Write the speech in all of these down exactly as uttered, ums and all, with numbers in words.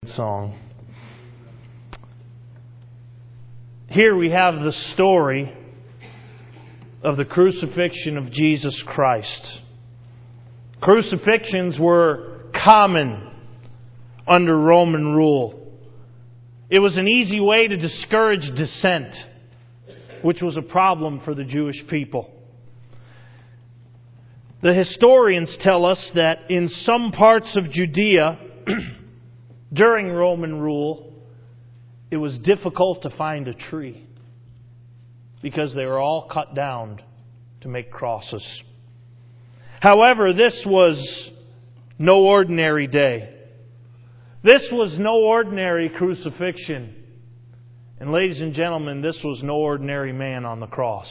Song. Here we have the story of the crucifixion of Jesus Christ. Crucifixions were common under Roman rule. It was an easy way to discourage dissent, which was a problem for the Jewish people. The historians tell us that in some parts of Judea, during Roman rule, it was difficult to find a tree because they were all cut down to make crosses. However, this was no ordinary day. This was no ordinary crucifixion. And ladies and gentlemen, this was no ordinary man on the cross.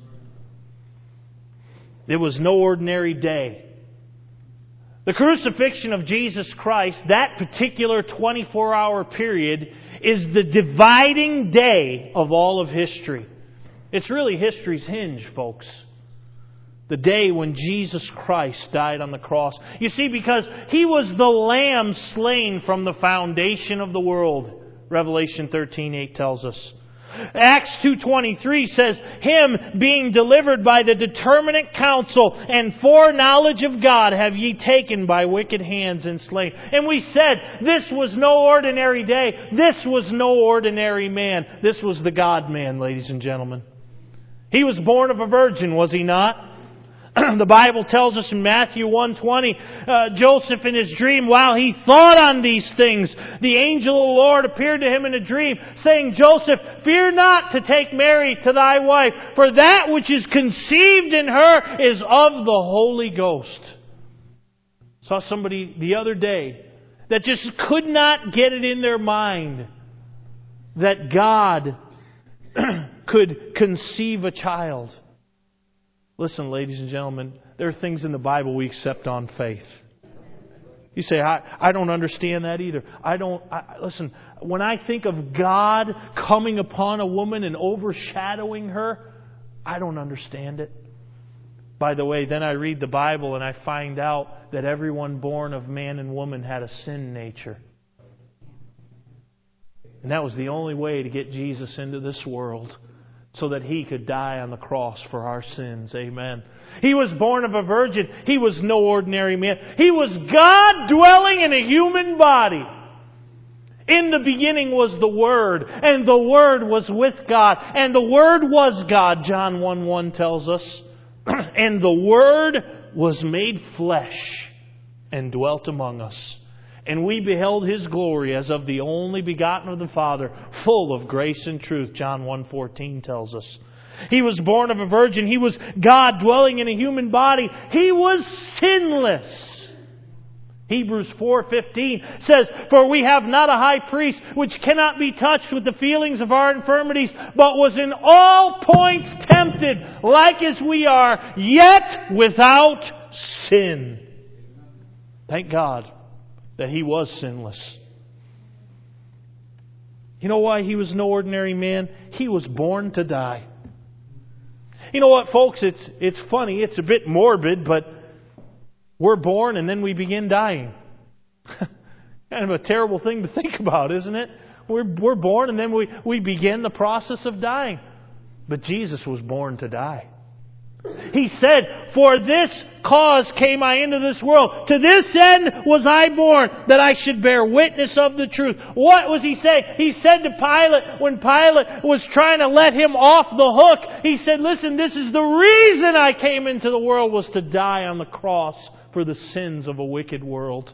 It was no ordinary day. The crucifixion of Jesus Christ, that particular twenty-four hour period, is the dividing day of all of history. It's really history's hinge, folks. The day when Jesus Christ died on the cross. You see, because He was the Lamb slain from the foundation of the world. Revelation thirteen eight tells us. Acts two twenty-three says, Him being delivered by the determinate counsel and foreknowledge of God have ye taken by wicked hands and slain. And we said, this was no ordinary day. This was no ordinary man. This was the God-man, ladies and gentlemen. He was born of a virgin, was He not? The Bible tells us in Matthew one twenty, uh, Joseph in his dream, while he thought on these things, the angel of the Lord appeared to him in a dream, saying, Joseph, fear not to take Mary to thy wife, for that which is conceived in her is of the Holy Ghost. Saw somebody the other day that just could not get it in their mind that God could conceive a child. Listen, ladies and gentlemen, there are things in the Bible we accept on faith. You say, I, I don't understand that either. I don't, I, listen, when I think of God coming upon a woman and overshadowing her, I don't understand it. By the way, then I read the Bible and I find out that everyone born of man and woman had a sin nature. And that was the only way to get Jesus into this world, so that He could die on the cross for our sins. Amen. He was born of a virgin. He was no ordinary man. He was God dwelling in a human body. In the beginning was the Word, and the Word was with God, and the Word was God, John one one tells us. And the Word was made flesh and dwelt among us. And we beheld His glory as of the only begotten of the Father, full of grace and truth, John one fourteen tells us. He was born of a virgin. He was God dwelling in a human body. He was sinless. Hebrews four fifteen says, For we have not a high priest which cannot be touched with the feelings of our infirmities, but was in all points tempted, like as we are, yet without sin. Thank God that He was sinless. You know why He was no ordinary man? He was born to die. You know what, folks? It's it's funny. It's a bit morbid, but we're born and then we begin dying. Kind of a terrible thing to think about, isn't it? We're we're born and then we, we begin the process of dying. But Jesus was born to die. He said, For this cause came I into this world. To this end was I born, that I should bear witness of the truth. What was He saying? He said to Pilate, when Pilate was trying to let Him off the hook, He said, listen, this is the reason I came into the world, was to die on the cross for the sins of a wicked world.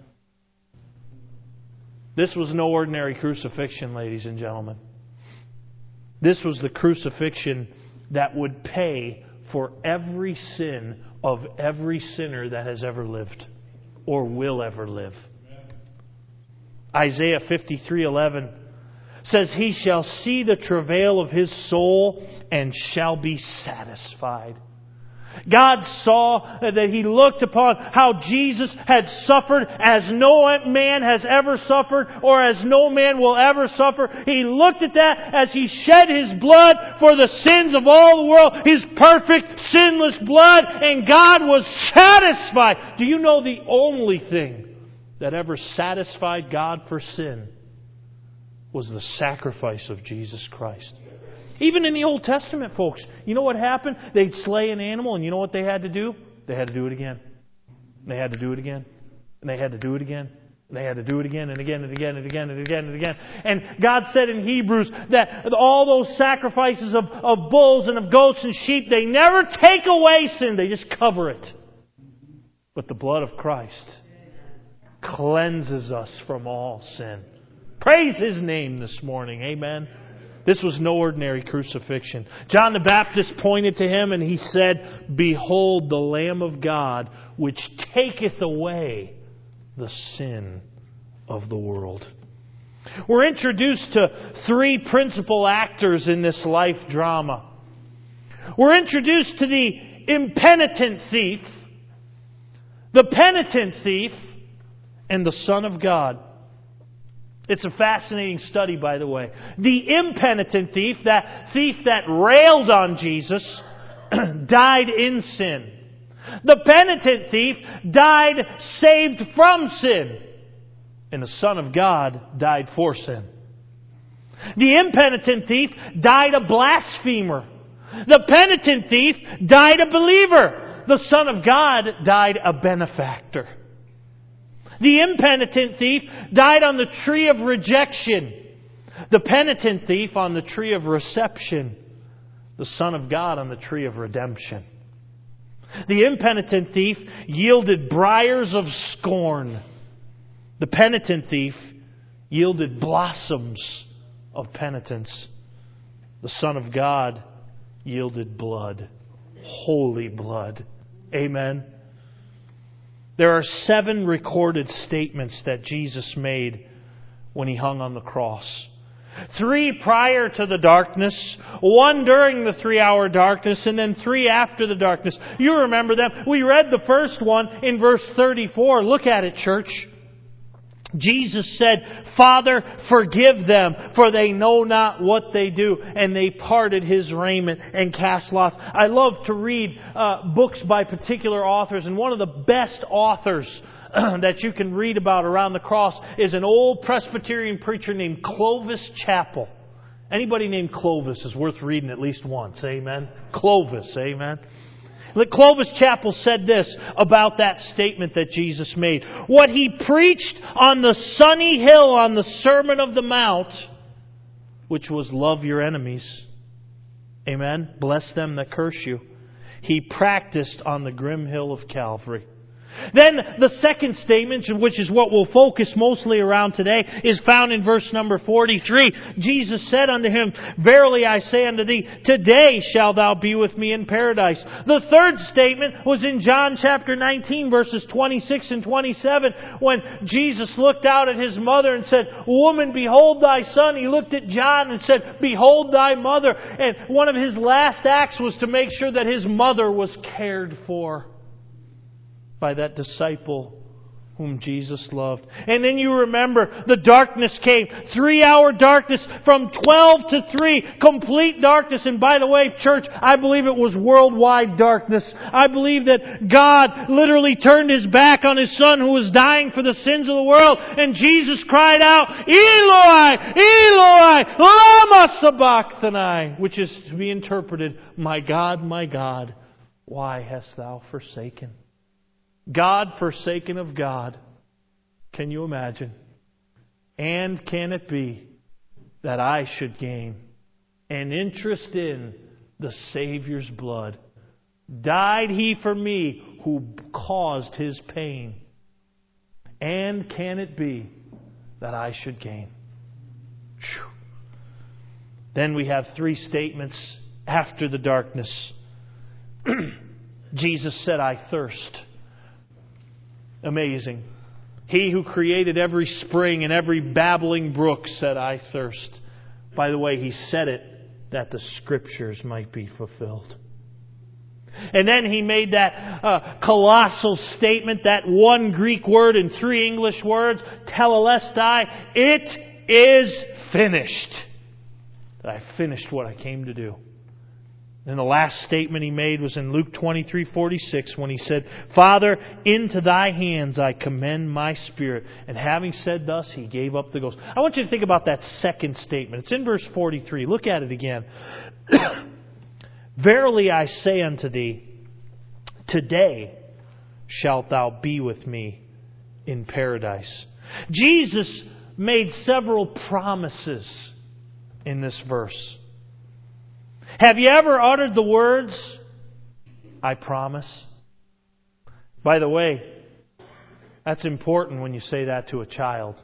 This was no ordinary crucifixion, ladies and gentlemen. This was the crucifixion that would pay for every sin of every sinner that has ever lived or will ever live. Isaiah fifty-three eleven says, He shall see the travail of His soul and shall be satisfied. God saw that He looked upon how Jesus had suffered as no man has ever suffered, or as no man will ever suffer. He looked at that as He shed His blood for the sins of all the world, His perfect, sinless blood, and God was satisfied. Do you know the only thing that ever satisfied God for sin was the sacrifice of Jesus Christ. Even in the Old Testament, folks, you know what happened? They'd slay an animal, and you know what they had to do? They had to do it again. They had to do it again. And they had to do it again. And they had to do it again and again and again and again and again and again. And God said in Hebrews that all those sacrifices of, of bulls and of goats and sheep, they never take away sin. They just cover it. But the blood of Christ cleanses us from all sin. Praise His name this morning. Amen. This was no ordinary crucifixion. John the Baptist pointed to Him and he said, "Behold the Lamb of God, which taketh away the sin of the world." We're introduced to three principal actors in this life drama. We're introduced to the impenitent thief, the penitent thief, and the Son of God. It's a fascinating study, by the way. The impenitent thief, that thief that railed on Jesus, died in sin. The penitent thief died saved from sin. And the Son of God died for sin. The impenitent thief died a blasphemer. The penitent thief died a believer. The Son of God died a benefactor. The impenitent thief died on the tree of rejection. The penitent thief on the tree of reception. The Son of God on the tree of redemption. The impenitent thief yielded briars of scorn. The penitent thief yielded blossoms of penitence. The Son of God yielded blood. Holy blood. Amen. There are seven recorded statements that Jesus made when He hung on the cross. Three prior to the darkness, one during the three-hour darkness, and then three after the darkness. You remember them. We read the first one in verse thirty-four. Look at it, church. Jesus said, "Father, forgive them, for they know not what they do." And they parted His raiment and cast lots. I love to read uh, books by particular authors, and one of the best authors that you can read about around the cross is an old Presbyterian preacher named Clovis Chappell. Anybody named Clovis is worth reading at least once. Amen. Clovis. Amen. Clovis Chappell said this about that statement that Jesus made. What He preached on the sunny hill on the Sermon of the Mount, which was love your enemies. Amen. Bless them that curse you. He practiced on the grim hill of Calvary. Then the second statement, which is what we'll focus mostly around today, is found in verse number forty-three. Jesus said unto him, "Verily I say unto thee, today shalt thou be with me in paradise." The third statement was in John chapter nineteen, verses twenty-six and twenty-seven, when Jesus looked out at His mother and said, "Woman, behold thy son." He looked at John and said, "Behold thy mother." And one of His last acts was to make sure that His mother was cared for by that disciple whom Jesus loved. And then you remember the darkness came. Three-hour darkness from twelve to three. Complete darkness. And by the way, church, I believe it was worldwide darkness. I believe that God literally turned His back on His Son who was dying for the sins of the world. And Jesus cried out, "Eloi, Eloi, lama sabachthani," which is to be interpreted, "My God, my God, why hast thou forsaken?" God forsaken of God. Can you imagine? And can it be that I should gain an interest in the Savior's blood? Died He for me who caused His pain. And can it be that I should gain? Whew. Then we have three statements after the darkness. Jesus said, "I thirst." Amazing. He who created every spring and every babbling brook said, "I thirst." By the way, He said it that the Scriptures might be fulfilled. And then He made that uh, colossal statement, that one Greek word and three English words, telelestai, "It is finished." That I finished what I came to do. And the last statement he made was in Luke twenty-three forty-six when he said, Father, into thy hands I commend my spirit. And having said thus, he gave up the ghost. I want you to think about that second statement. It's in verse forty-three. Look at it again. Verily I say unto thee, today shalt thou be with me in paradise. Jesus made several promises in this verse. Have you ever uttered the words, I promise? By the way, that's important when you say that to a child.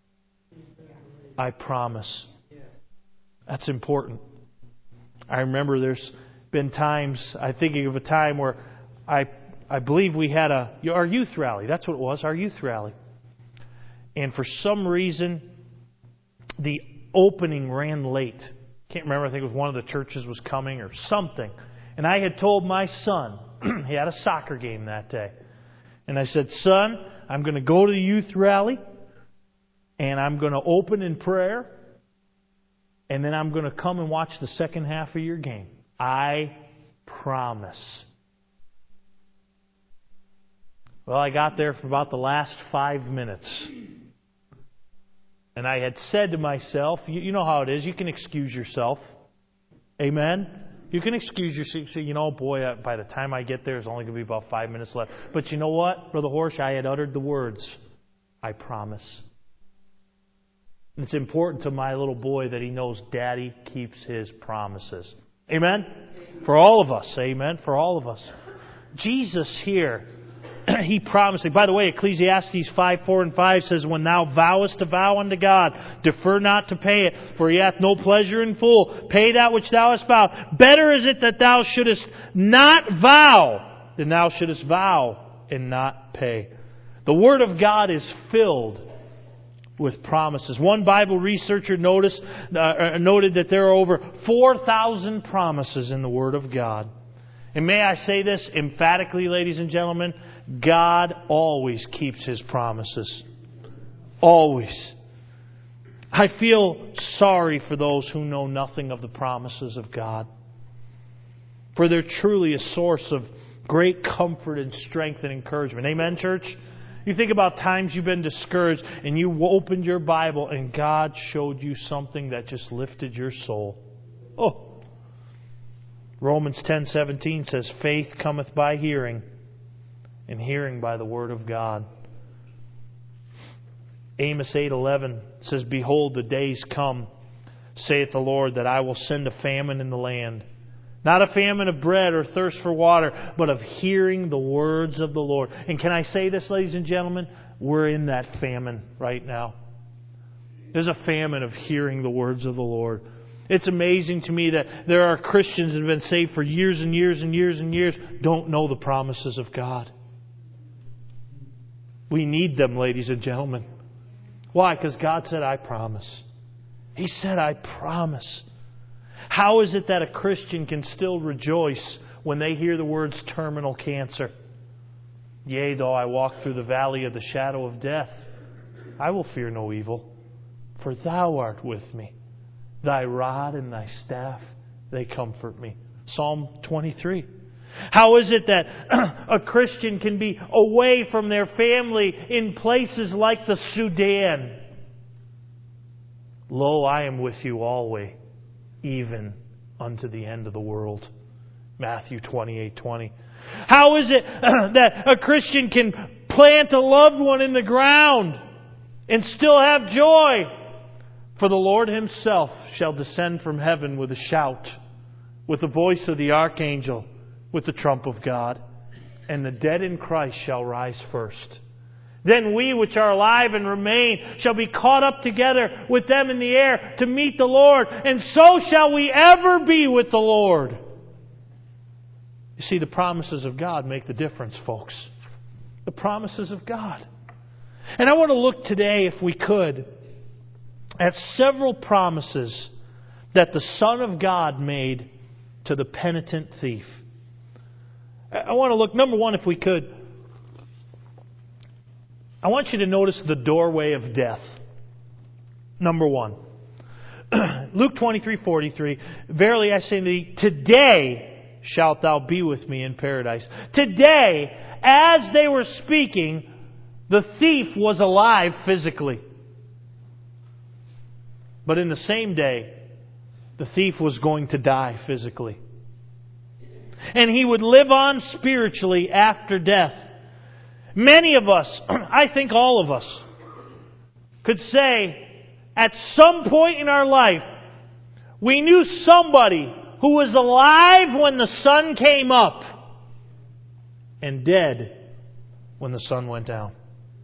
I promise. That's important. I remember there's been times, I'm thinking of a time where I I believe we had a our youth rally. That's what it was, our youth rally. And for some reason, the opening ran late. Can't remember, I think it was one of the churches was coming or something. And I had told my son, he had a soccer game that day. And I said, son, I'm going to go to the youth rally and I'm going to open in prayer and then I'm going to come and watch the second half of your game. I promise. Well, I got there for about the last five minutes. And I had said to myself, you, you know how it is, you can excuse yourself. Amen? You can excuse yourself. Say, you know, boy, by the time I get there, there's only going to be about five minutes left. But you know what, Brother Horsch? I had uttered the words, I promise. And it's important to my little boy that he knows Daddy keeps his promises. Amen? For all of us. Amen? For all of us. Jesus here, He promised. By the way, Ecclesiastes five, four, and five says, when thou vowest a vow unto God, defer not to pay it, for He hath no pleasure in full. Pay that which thou hast vowed. Better is it that thou shouldest not vow than thou shouldest vow and not pay. The Word of God is filled with promises. One Bible researcher noticed, uh, noted that there are over four thousand promises in the Word of God. And may I say this emphatically, ladies and gentlemen, God always keeps His promises. Always. I feel sorry for those who know nothing of the promises of God. For they're truly a source of great comfort and strength and encouragement. Amen, church? You think about times you've been discouraged and you opened your Bible and God showed you something that just lifted your soul. Oh! Romans ten seventeen says, faith cometh by hearing, and hearing by the word of God. Amos eight eleven says, behold, the days come, saith the Lord, that I will send a famine in the land. Not a famine of bread or thirst for water, but of hearing the words of the Lord. And can I say this, ladies and gentlemen? We're in that famine right now. There's a famine of hearing the words of the Lord. It's amazing to me that there are Christians that have been saved for years and years and years and years, don't know the promises of God. We need them, ladies and gentlemen. Why? Because God said, I promise. He said, I promise. How is it that a Christian can still rejoice when they hear the words terminal cancer? Yea, though I walk through the valley of the shadow of death, I will fear no evil, for Thou art with me. Thy rod and Thy staff, they comfort me. Psalm twenty-three. How is it that a Christian can be away from their family in places like the Sudan? Lo, I am with you always, even unto the end of the world. Matthew twenty-eight twenty. How is it that a Christian can plant a loved one in the ground and still have joy? For the Lord Himself shall descend from heaven with a shout, with the voice of the archangel, with the trump of God, and the dead in Christ shall rise first. Then we which are alive and remain shall be caught up together with them in the air to meet the Lord, and so shall we ever be with the Lord. You see, the promises of God make the difference, folks. The promises of God. And I want to look today, if we could, at several promises that the Son of God made to the penitent thief. I want to look, number one, if we could, I want you to notice the doorway of death. Number one. Luke twenty-three forty-three. Verily I say to thee, today shalt thou be with me in paradise. Today, as they were speaking, the thief was alive physically. But in the same day, the thief was going to die physically. And he would live on spiritually after death. Many of us, I think all of us, could say at some point in our life, we knew somebody who was alive when the sun came up and dead when the sun went down.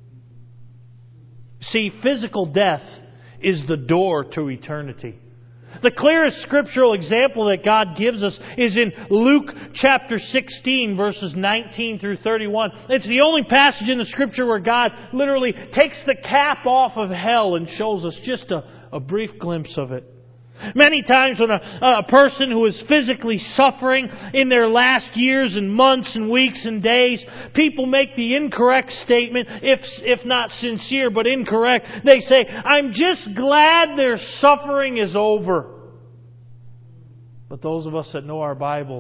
See, physical death is the door to eternity. The clearest scriptural example that God gives us is in Luke chapter sixteen, verses nineteen through thirty-one. It's the only passage in the Scripture where God literally takes the cap off of hell and shows us just a, a brief glimpse of it. Many times when a, a person who is physically suffering in their last years and months and weeks and days, people make the incorrect statement, if if not sincere, but incorrect. They say, I'm just glad their suffering is over. But those of us that know our Bibles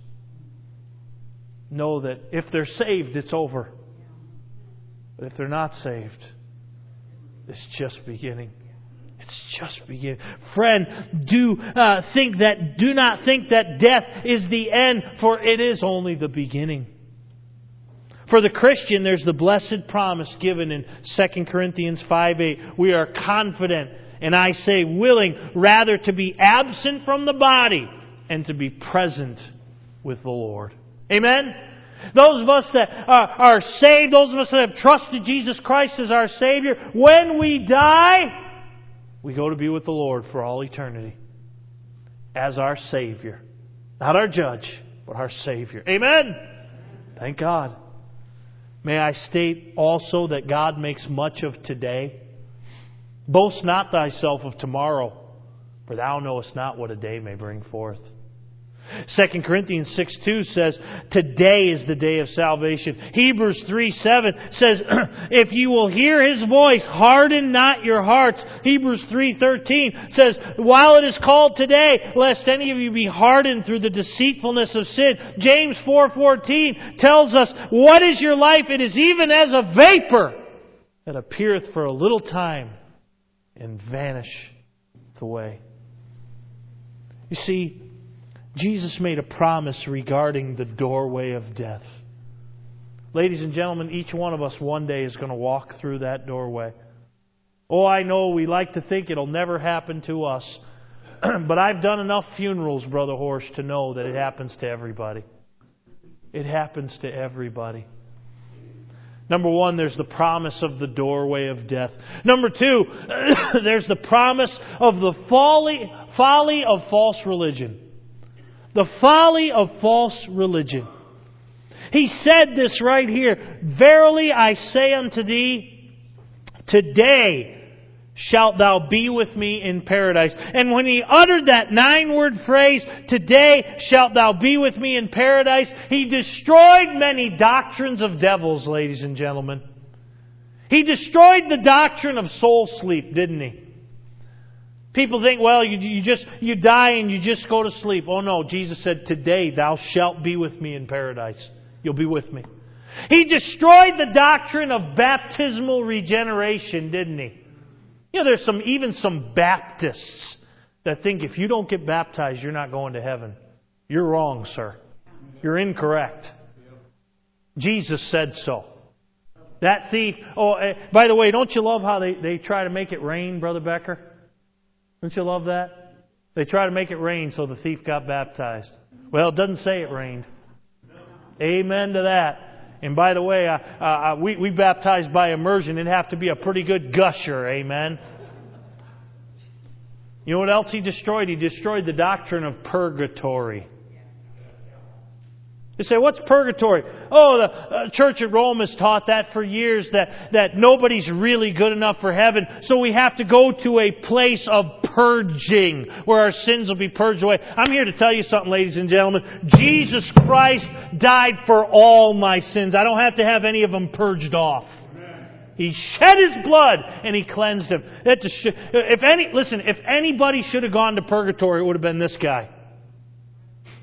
know that if they're saved, it's over. But if they're not saved, it's just beginning. It's just beginning. Friend, do uh, think that. Do not think that death is the end, for it is only the beginning. For the Christian, there's the blessed promise given in Second Corinthians five eight. We are confident, and I say willing, rather to be absent from the body and to be present with the Lord. Amen? Those of us that are, are saved, those of us that have trusted Jesus Christ as our Savior, when we die, we go to be with the Lord for all eternity as our Savior. Not our judge, but our Savior. Amen? Thank God. May I state also that God makes much of today. Boast not thyself of tomorrow, for thou knowest not what a day may bring forth. Second Corinthians six two says, today is the day of salvation. Hebrews three seven says, if you will hear His voice, harden not your hearts. Hebrews three thirteen says, while it is called today, lest any of you be hardened through the deceitfulness of sin. James four fourteen tells us, what is your life? It is even as a vapor that appeareth for a little time and vanisheth away. You see, Jesus made a promise regarding the doorway of death. Ladies and gentlemen, each one of us one day is going to walk through that doorway. Oh, I know we like to think it'll never happen to us. But I've done enough funerals, Brother Horst, to know that it happens to everybody. It happens to everybody. Number one, there's the promise of the doorway of death. Number two, there's the promise of the folly, folly of false religion. The folly of false religion. He said this right here. Verily I say unto thee, today shalt thou be with me in paradise. And when he uttered that nine-word phrase, today shalt thou be with me in paradise, he destroyed many doctrines of devils, ladies and gentlemen. He destroyed the doctrine of soul sleep, didn't he? People think, well, you, you just you die and you just go to sleep. Oh no, Jesus said, today thou shalt be with me in paradise. You'll be with me. He destroyed the doctrine of baptismal regeneration, didn't he? You know, there's some even some Baptists that think if you don't get baptized, you're not going to heaven. You're wrong, sir. You're incorrect. Jesus said so. That thief, oh, by the way, don't you love how they, they try to make it rain, Brother Becker? Don't you love that? They try to make it rain so the thief got baptized. Well, it doesn't say it rained. Amen to that. And by the way, uh, uh, we, we baptized by immersion. It'd have to be a pretty good gusher. Amen. You know what else he destroyed? He destroyed the doctrine of purgatory. You say, what's purgatory? Oh, the uh, Church at Rome has taught that for years, that, that nobody's really good enough for heaven, so we have to go to a place of purging, where our sins will be purged away. I'm here to tell you something, ladies and gentlemen. Jesus Christ died for all my sins. I don't have to have any of them purged off. He shed His blood and He cleansed them. That just, if any, listen, if anybody should have gone to purgatory, it would have been this guy.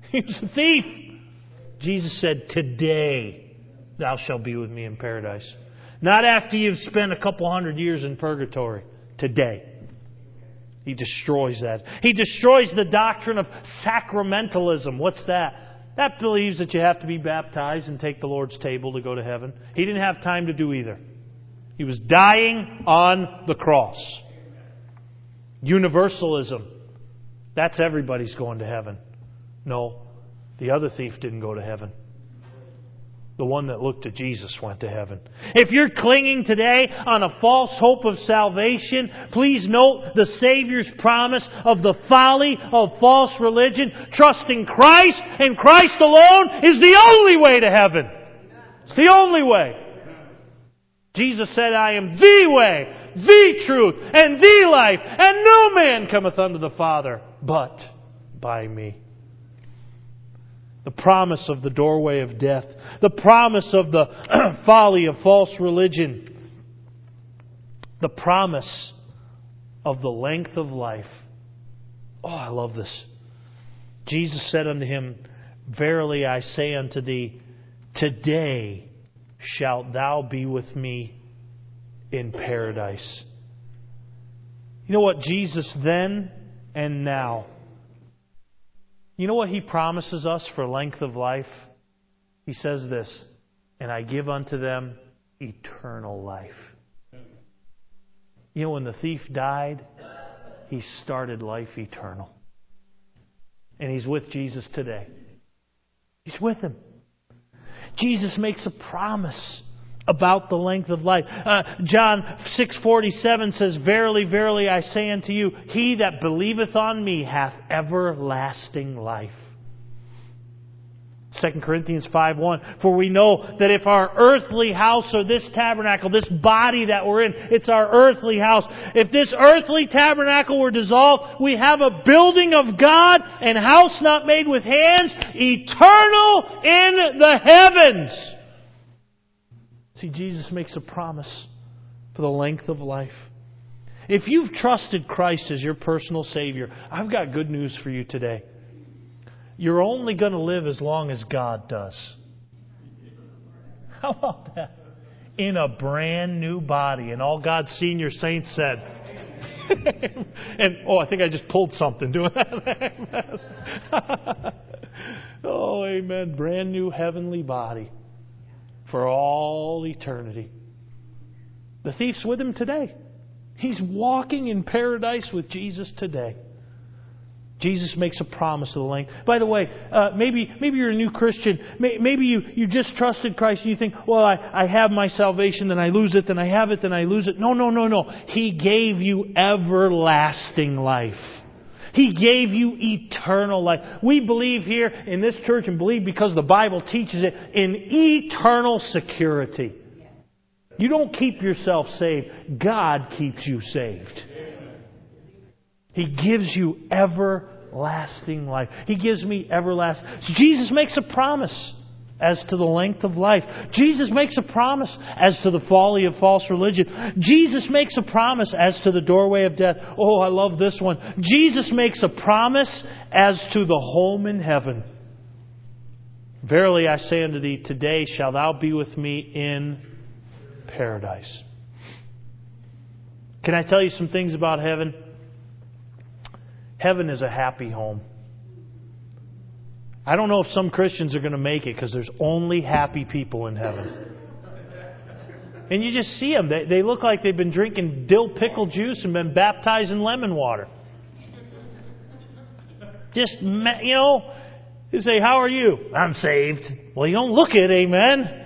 He was a thief. Jesus said, today thou shalt be with me in paradise. Not after you've spent a couple hundred years in purgatory. Today. He destroys that. He destroys the doctrine of sacramentalism. What's that? That believes that you have to be baptized and take the Lord's table to go to heaven. He didn't have time to do either. He was dying on the cross. Universalism. That's everybody's going to heaven. No, the other thief didn't go to heaven. The one that looked at Jesus went to heaven. If you're clinging today on a false hope of salvation, please note the Savior's promise of the folly of false religion. Trusting Christ and Christ alone is the only way to heaven. It's the only way. Jesus said, I am the way, the truth, and the life, and no man cometh unto the Father but by me. The promise of the doorway of death. The promise of the folly of false religion. The promise of the length of life. Oh, I love this. Jesus said unto him, verily I say unto thee, today shalt thou be with me in paradise. You know what Jesus then and now, you know what He promises us for length of life? He says this, and I give unto them eternal life. You know, when the thief died, he started life eternal. And he's with Jesus today. He's with Him. Jesus makes a promise about the length of life. Uh, John six forty-seven says, verily, verily, I say unto you, he that believeth on me hath everlasting life. Second Corinthians five one, for we know that if our earthly house or this tabernacle, this body that we're in, it's our earthly house. If this earthly tabernacle were dissolved, we have a building of God and house not made with hands, eternal in the heavens. See, Jesus makes a promise for the length of life. If you've trusted Christ as your personal Savior, I've got good news for you today. You're only going to live as long as God does. How about that? In a brand new body. And all God's senior saints said. And, oh, I think I just pulled something doing that. Oh, amen. Brand new heavenly body. For all eternity. The thief's with Him today. He's walking in paradise with Jesus today. Jesus makes a promise of the length. By the way, uh, maybe maybe you're a new Christian. Maybe you, you just trusted Christ and you think, well, I, I have my salvation, then I lose it, then I have it, then I lose it. No, no, no, no. He gave you everlasting life. He gave you eternal life. We believe here in this church, and believe because the Bible teaches it, in eternal security. You don't keep yourself saved. God keeps you saved. He gives you everlasting life. He gives me everlasting. Jesus makes a promise as to the length of life. Jesus makes a promise as to the folly of false religion. Jesus makes a promise as to the doorway of death. Oh, I love this one. Jesus makes a promise as to the home in heaven. Verily I say unto thee, today shalt thou be with me in paradise. Can I tell you some things about heaven? Heaven is a happy home. I don't know if some Christians are going to make it because there's only happy people in heaven. And you just see them. They, they look like they've been drinking dill pickle juice and been baptized in lemon water. Just, you know, you say, how are you? I'm saved. Well, you don't look it, amen.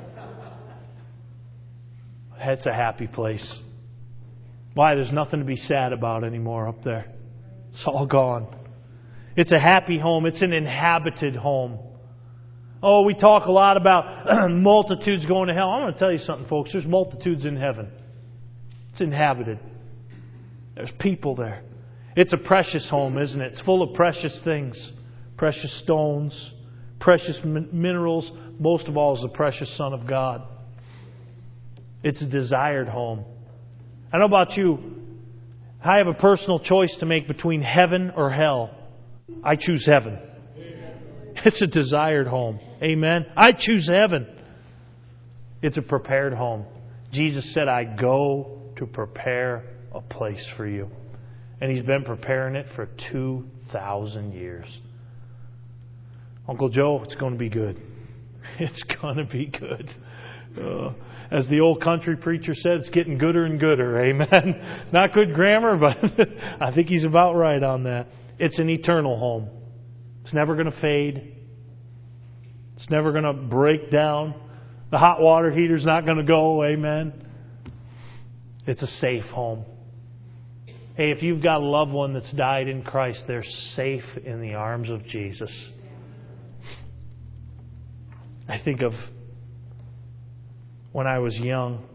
It's a happy place. Why? There's nothing to be sad about anymore up there. It's all gone. It's a happy home. It's an inhabited home. Oh, we talk a lot about multitudes going to hell. I'm going to tell you something, folks. There's multitudes in heaven. It's inhabited. There's people there. It's a precious home, isn't it? It's full of precious things. Precious stones. Precious min- minerals. Most of all is the precious Son of God. It's a desired home. I don't know about you. I have a personal choice to make between heaven or hell. I choose heaven. It's a desired home. Amen. I choose heaven. It's a prepared home. Jesus said, I go to prepare a place for you. And He's been preparing it for two thousand years. Uncle Joe, it's going to be good. It's going to be good. Uh, as the old country preacher said, it's getting gooder and gooder. Amen. Not good grammar, but I think he's about right on that. It's an eternal home. It's never going to fade. It's never going to break down. The hot water heater's not going to go. Amen. It's a safe home. Hey, if you've got a loved one that's died in Christ, they're safe in the arms of Jesus. I think of when I was young,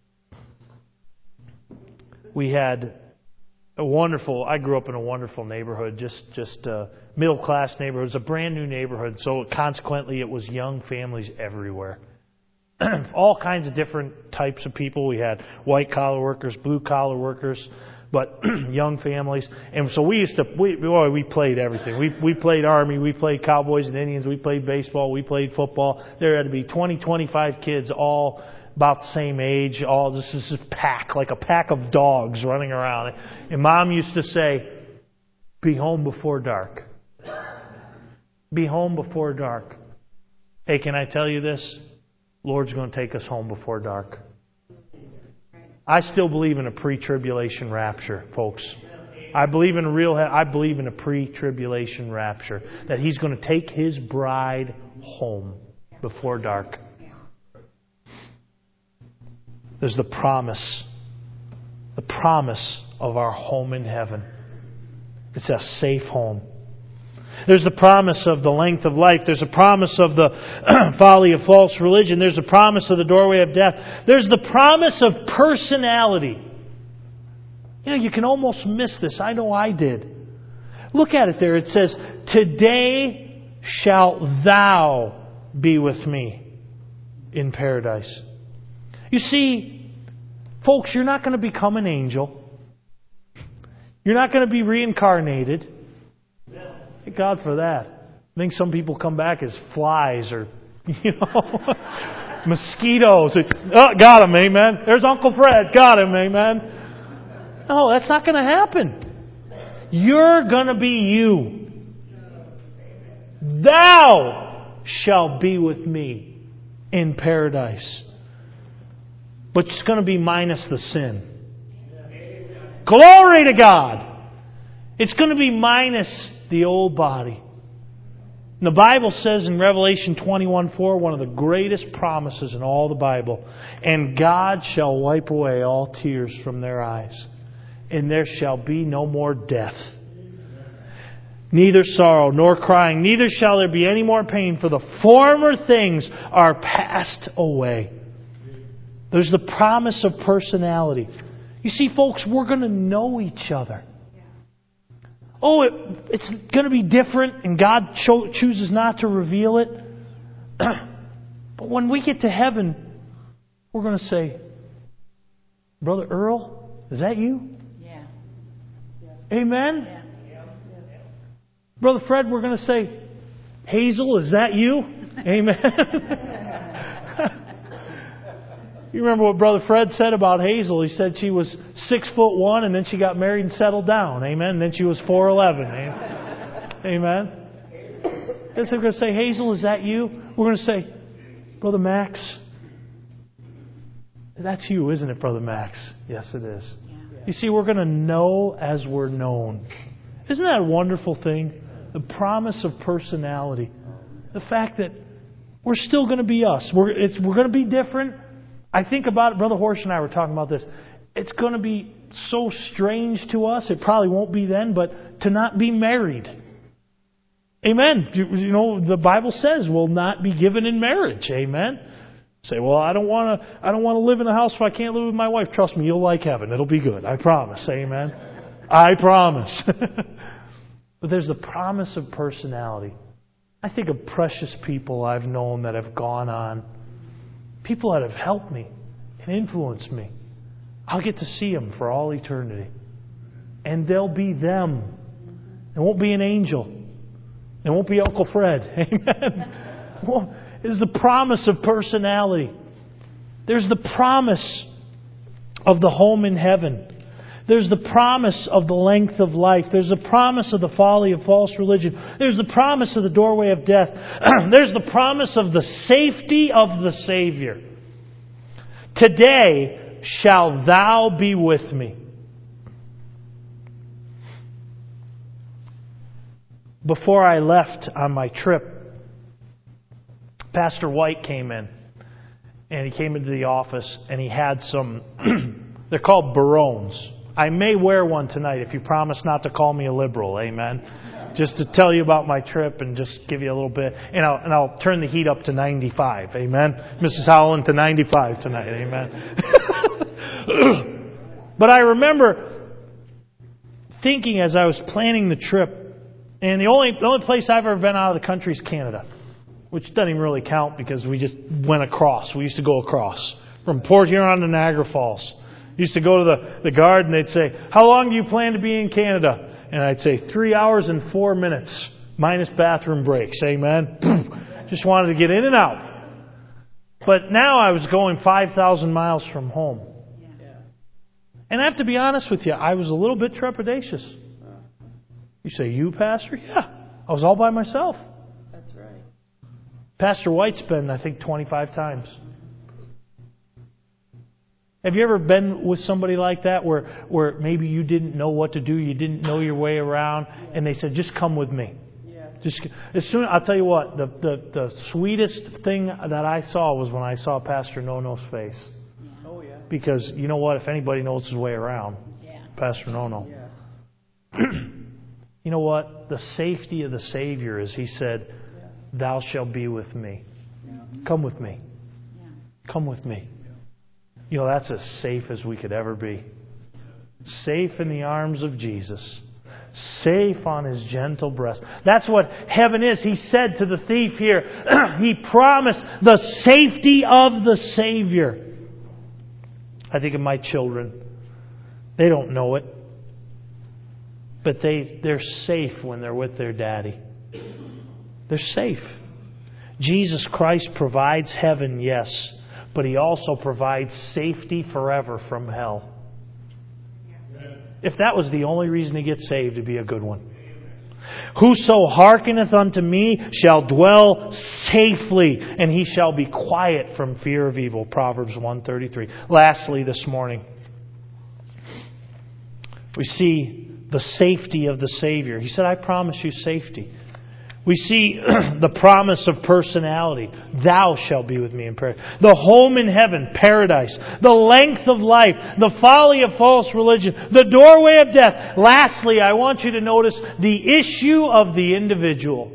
we had a wonderful, I grew up in a wonderful neighborhood, just just a middle-class neighborhood. It was a brand new neighborhood, so consequently it was young families everywhere. All kinds of different types of people. We had white-collar workers, blue-collar workers, but young families. And so we used to, we, boy, we played everything. We we played Army, we played Cowboys and Indians, we played baseball, we played football. There had to be twenty, twenty-five kids, all about the same age, all this is a pack, like a pack of dogs running around. And Mom used to say, be home before dark. Be home before dark. Hey, can I tell you this? Lord's going to take us home before dark. I still believe in a pre-tribulation rapture, folks. I believe in a real. I believe in a pre-tribulation rapture, that He's going to take His bride home before dark. There's the promise, the promise of our home in heaven. It's a safe home. There's the promise of the length of life. There's a promise of the folly of false religion. There's a promise of the doorway of death. There's the promise of personality. You know, you can almost miss this. I know I did. Look at it there. It says, today shalt thou be with me in paradise. You see, folks, you're not going to become an angel. You're not going to be reincarnated. Thank God for that. I think some people come back as flies or, you know, mosquitoes. Oh, got him, amen. There's Uncle Fred. Got him, amen. No, that's not going to happen. You're going to be you. Thou shalt be with me in paradise. But it's going to be minus the sin. Glory to God. It's going to be minus the old body. And the Bible says in Revelation twenty-one four, one of the greatest promises in all the Bible, and God shall wipe away all tears from their eyes, and there shall be no more death, neither sorrow nor crying, neither shall there be any more pain, for the former things are passed away. There's the promise of personality. You see, folks, we're going to know each other. Oh, it, it's going to be different, and God cho- chooses not to reveal it. But when we get to heaven, we're going to say, Brother Earl, is that you? Yeah. Amen? Yeah. Brother Fred, we're going to say, Hazel, is that you? Amen? You remember what Brother Fred said about Hazel? He said she was six foot one, and then she got married and settled down. Amen. And then she was four eleven. Amen. And so we're going to say, Hazel, is that you? We're going to say, Brother Max, that's you, isn't it, Brother Max? Yes, it is. Yeah. You see, we're going to know as we're known. Isn't that a wonderful thing? The promise of personality. The fact that we're still going to be us. We're, it's, we're going to be different. I think about it, Brother Horsch and I were talking about this. It's going to be so strange to us, it probably won't be then, but to not be married. Amen. You, you know, the Bible says we'll not be given in marriage. Amen. Say, well, I don't want to I don't want to live in a house if I can't live with my wife. Trust me, you'll like heaven. It'll be good. I promise. Amen. I promise. But there's the promise of personality. I think of precious people I've known that have gone on. People that have helped me and influenced me. I'll get to see them for all eternity. And they'll be them. It won't be an angel. It won't be Uncle Fred. Amen. Well, it's the promise of personality. There's the promise of the home in heaven. There's the promise of the length of life. There's the promise of the folly of false religion. There's the promise of the doorway of death. There's the promise of the safety of the Savior. Today shall thou be with me. Before I left on my trip, Pastor White came in. And he came into the office and he had some, they're called barones. I may wear one tonight if you promise not to call me a liberal. Amen. Just to tell you about my trip and just give you a little bit. And I'll, and I'll turn the heat up to ninety-five. Amen. Missus Howland to ninety-five tonight. Amen. But I remember thinking as I was planning the trip, and the only, the only place I've ever been out of the country is Canada. Which doesn't even really count because we just went across. We used to go across. From Port Huron to Niagara Falls. Used to go to the, the guard and they'd say, how long do you plan to be in Canada? And I'd say, three hours and four minutes. Minus bathroom breaks. Amen. Just wanted to get in and out. But now I was going five thousand miles from home. And I have to be honest with you, I was a little bit trepidatious. You say, you, Pastor? Yeah. I was all by myself. Pastor White's been, I think, twenty-five times. Have you ever been with somebody like that where, where maybe you didn't know what to do, you didn't know your way around, and they said, just come with me? Yeah. Just as soon, I'll tell you what, the, the, the sweetest thing that I saw was when I saw Pastor No-No's face. Yeah. Oh, yeah. Because you know what? If anybody knows his way around, yeah. Pastor No-No. Yeah. You know what? The safety of the Savior is, He said, thou shalt be with me. Come with me. Come with me. You know, that's as safe as we could ever be. Safe in the arms of Jesus. Safe on His gentle breast. That's what heaven is. He said to the thief here, He promised the safety of the Savior. I think of my children. They don't know it. But they, they're safe when they're with their daddy. They're safe. Jesus Christ provides heaven, yes, but He also provides safety forever from hell. If that was the only reason to get saved, it'd be a good one. Whoso hearkeneth unto me shall dwell safely, and he shall be quiet from fear of evil. Proverbs one thirty-three. Lastly, this morning, we see the safety of the Savior. He said, I promise you safety. We see the promise of personality. Thou shalt be with me in paradise. The home in heaven, paradise. The length of life. The folly of false religion. The doorway of death. Lastly, I want you to notice the issue of the individual.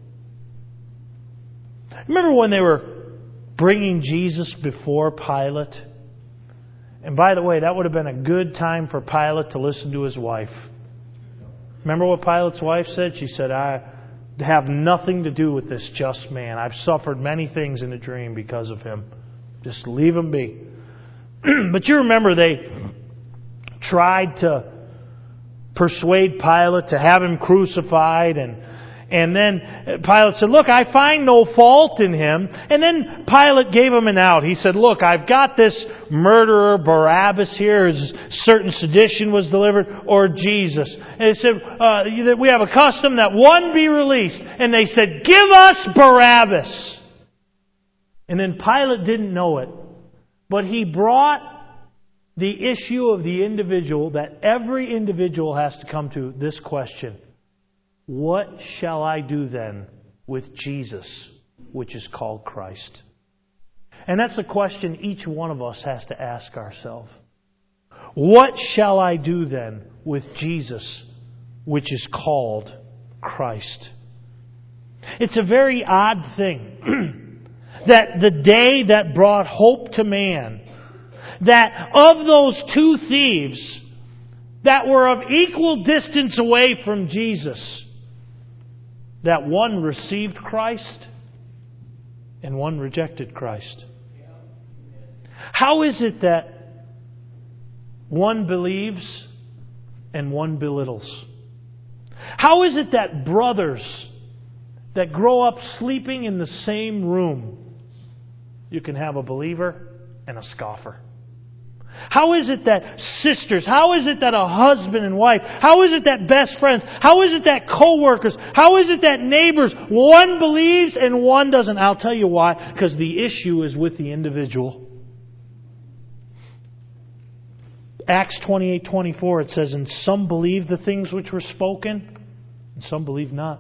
Remember when they were bringing Jesus before Pilate? And by the way, that would have been a good time for Pilate to listen to his wife. Remember what Pilate's wife said? She said, I have nothing to do with this just man. I've suffered many things in a dream because of him. Just leave him be. But you remember they tried to persuade Pilate to have him crucified, and and then Pilate said, look, I find no fault in him. And then Pilate gave him an out. He said, look, I've got this murderer Barabbas here. His certain sedition was delivered, or Jesus. And he said, uh, we have a custom that one be released. And they said, give us Barabbas. And then Pilate didn't know it, but he brought the issue of the individual that every individual has to come to this question. What shall I do then with Jesus, which is called Christ? And that's a question each one of us has to ask ourselves. What shall I do then with Jesus, which is called Christ? It's a very odd thing that the day that brought hope to man, that of those two thieves that were of equal distance away from Jesus, that one received Christ and one rejected Christ. How is it that one believes and one belittles? How is it that brothers that grow up sleeping in the same room, you can have a believer and a scoffer? How is it that sisters, how is it that a husband and wife, how is it that best friends, how is it that co-workers, how is it that neighbors, one believes and one doesn't? I'll tell you why. Because the issue is with the individual. Acts twenty-eight twenty-four, it says, and some believe the things which were spoken, and some believe not.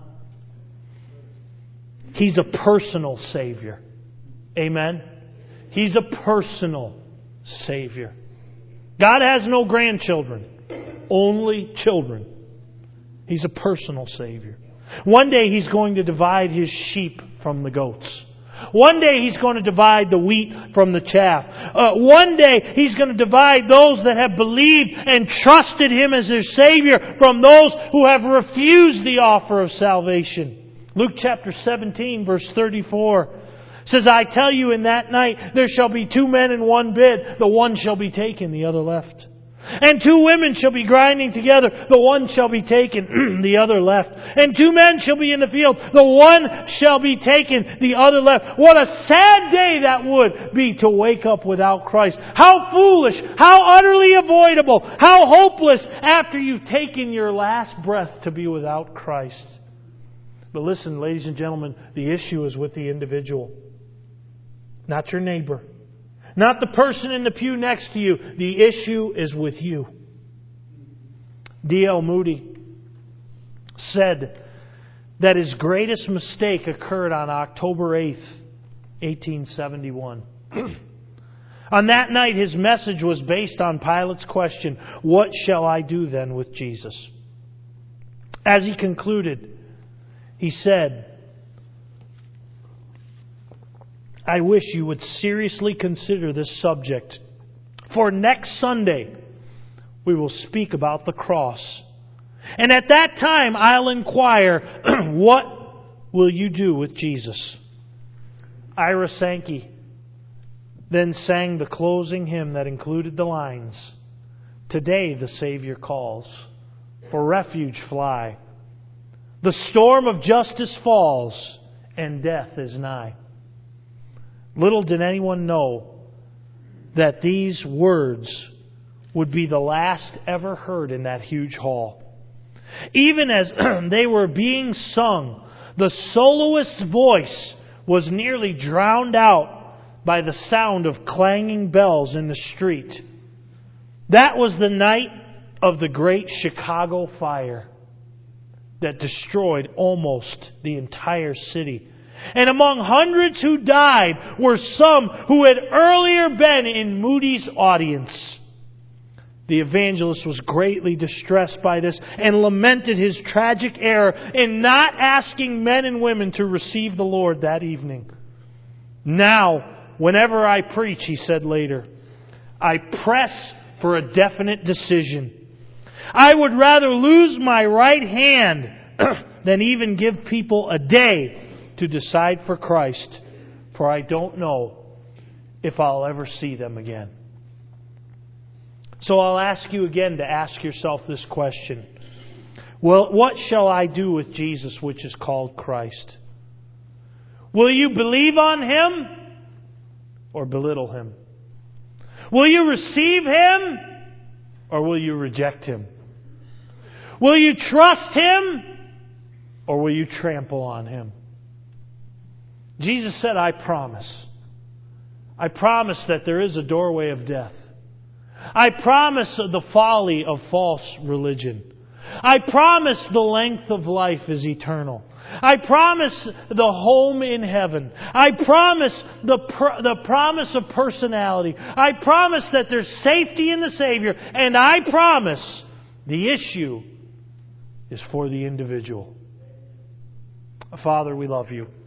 He's a personal Savior. Amen? He's a personal Savior. God has no grandchildren, only children. He's a personal Savior. One day He's going to divide His sheep from the goats. One day He's going to divide the wheat from the chaff. Uh, one day He's going to divide those that have believed and trusted Him as their Savior from those who have refused the offer of salvation. Luke chapter seventeen, verse thirty-four says, I tell you, in that night there shall be two men in one bed. The one shall be taken, the other left. And two women shall be grinding together. The one shall be taken, the other left. And two men shall be in the field. The one shall be taken, the other left. What a sad day that would be to wake up without Christ. How foolish, how utterly avoidable, how hopeless after you've taken your last breath to be without Christ. But listen, ladies and gentlemen, the issue is with the individual. Not your neighbor. Not the person in the pew next to you. The issue is with you. D L Moody said that his greatest mistake occurred on October eighth, eighteen seventy-one. On that night, his message was based on Pilate's question, what shall I do then with Jesus? As he concluded, he said, I wish you would seriously consider this subject. For next Sunday, we will speak about the cross. And at that time, I'll inquire, what will you do with Jesus? Ira Sankey then sang the closing hymn that included the lines, Today the Savior calls, for refuge fly. The storm of justice falls, and death is nigh. Little did anyone know that these words would be the last ever heard in that huge hall. Even as they were being sung, the soloist's voice was nearly drowned out by the sound of clanging bells in the street. That was the night of the great Chicago fire that destroyed almost the entire city. And among hundreds who died were some who had earlier been in Moody's audience. The evangelist was greatly distressed by this and lamented his tragic error in not asking men and women to receive the Lord that evening. Now, whenever I preach, he said later, I press for a definite decision. I would rather lose my right hand than even give people a day to decide for Christ, for I don't know if I'll ever see them again. So I'll ask you again to ask yourself this question. Well, what shall I do with Jesus, which is called Christ? Will you believe on Him or belittle Him? Will you receive Him or will you reject Him? Will you trust Him or will you trample on Him? Jesus said, I promise. I promise that there is a doorway of death. I promise the folly of false religion. I promise the length of life is eternal. I promise the home in heaven. I promise the, pr- the promise of personality. I promise that there's safety in the Savior. And I promise the issue is for the individual. Father, we love You.